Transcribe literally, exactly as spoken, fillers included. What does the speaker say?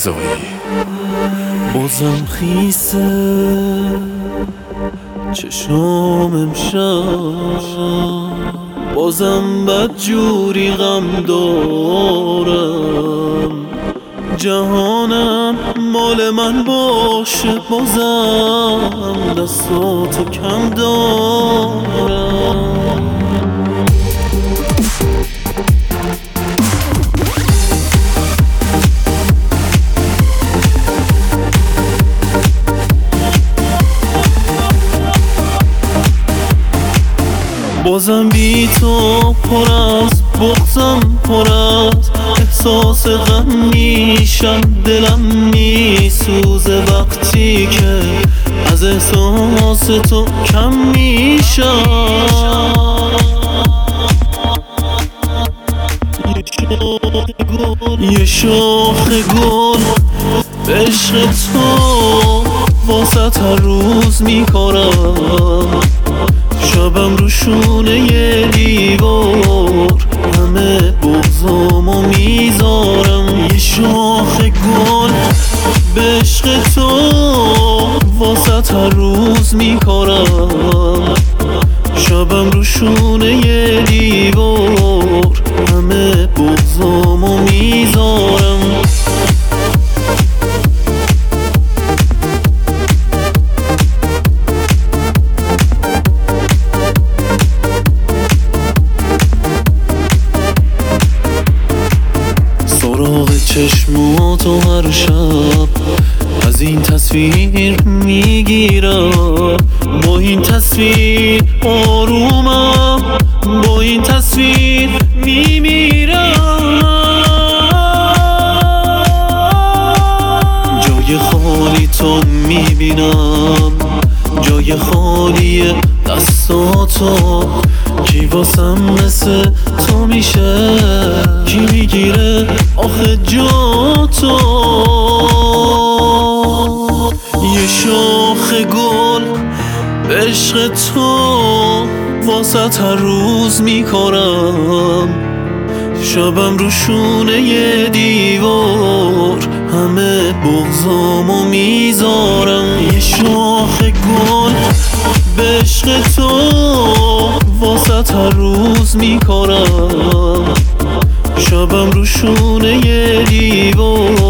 رضایی. بازم خیسه چشام امشب، بازم بدجوری غم دارم. جهانم مال من باشه، بازم دستاتو کم دارم. بازم بی تو پر از بغضم، پر از احساس غم میشم. دلم میسوزه وقتی که از احساس تو کم میشم. یه شاخ گل به عشق تو واسه هر روز میکارم. شبم رو شونه یه دیوار همه بغضامو میذارم. یه شاخ گل به عشق تو واسه هر روز میکارم. شبم رو شونه یه دیوار همه بغضامو میذارم. سراغ چشماتو هر شب از این تصویر میگیرم. با این تصویر آرومم، با این تصویر میمیرم. جای خالی تو میبینم، جای خالی دستاتو. کی واسم مثل تو میشه، کی میگیره آخه جا تو. یه شاخ گل به عشق تو واسه هر روز میکارم. شبم رو شونه یه دیوار همه بغضامو میذارم. یه شاخ گل به عشق تو واسه هر روز میکارم. شبم رو شونه یه دیوار